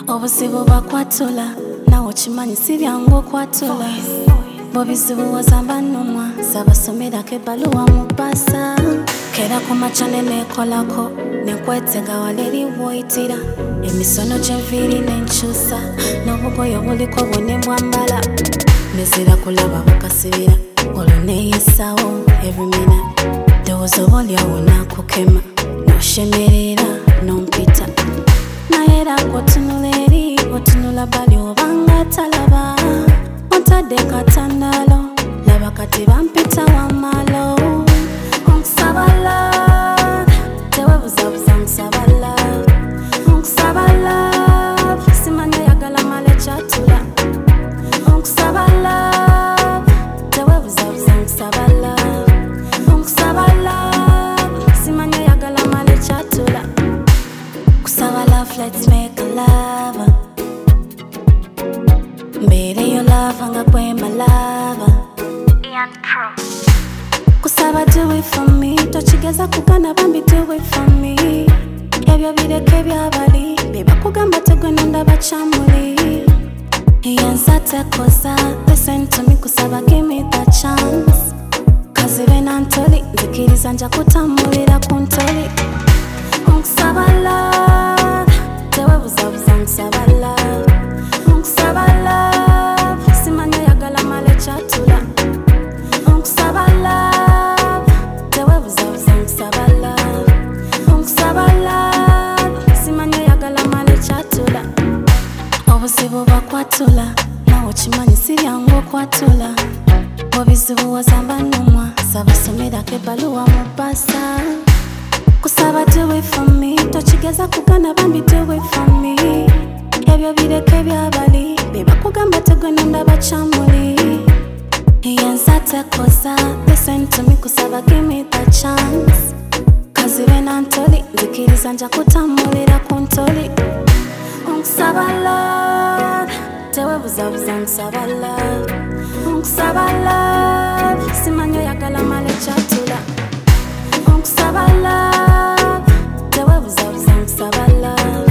Obuzibu bakwatula nawe okimanyi si byangu okwatula bobizibu wazamba nnumwa sabasomerako ebbaluwa mu bbasa kera ku makya neneekolako nenkwetega wala eri bwoyitira emisono gyenviiri nenkyusa n'obugoye obuliko bwone bwambala nezira kulaba bukasibira olwo neeyisaawo ebimina ndowooza oba olyawo naakukema noshemerera nompita naye era gwotunula eri otunula bali obanga talaba ontadde katandalo laba kati bampita wamalo onkusabala tewebuzabuza nkusabala onkusabala simanya yagala mala ekyatula onkusabala tewebuzabuza nkusabala onkusabala simanya yagala mala ekyatula kusaba love let's make a love mbere yo love nga kwema love Ian Pro kusaba do it for me tochigeza kugana bambi do it for me ebyo bireke byabali beba kugamba tegwenonda bachamuli yansa tekoza listen to me kusaba give me that chance kazibe nantoli nzikiriza nja kutambulira kuntoli onkusaba love tewebuzabuza nkusaba love onkusaba love simanya yagala mala ekyatula onkusaba love tewebuzabuza nkusaba love onkusaba love simanya yagala mala ekyatula obuzibu bakwatula nawe okimanyi si byangu okwatula obizibu wazamba nnumwa sabasomerako ebbaluwa mu bbasa kusaba do it for me tochigeza kugana bambi do it for me ebyo bireke byabali beba kugamba tegwenonda bachamuli yansa tekoza listen to me kusaba give me that chance kazibe nantoli nzikiriza nja kutambulira kuntoli onkusaba love tewebuzabuza nkusaba love onkusaba love simanya yagala mala ekyatula onkusaba love tewebuzabuza nkusaba love